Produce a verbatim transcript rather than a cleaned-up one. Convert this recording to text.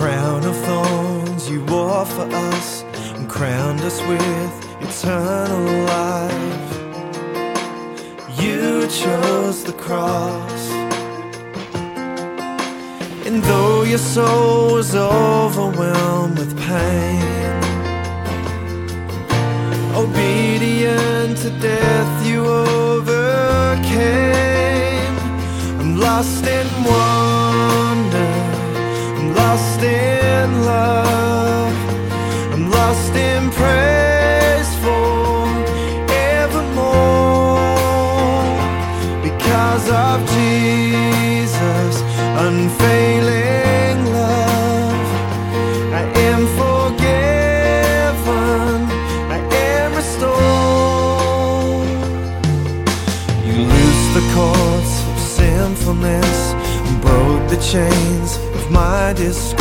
crown of thorns you wore for us and crowned us with eternal life. You chose the cross, and though your soul was overwhelmed with pain, obedient to death you overcame. I'm lost in wonder, I'm lost in love, I'm lost in praise forevermore. Because of Jesus' unfailing love, I am forgiven, I am restored. You loosed the cords of sinfulness and broke the chains of my disgrace.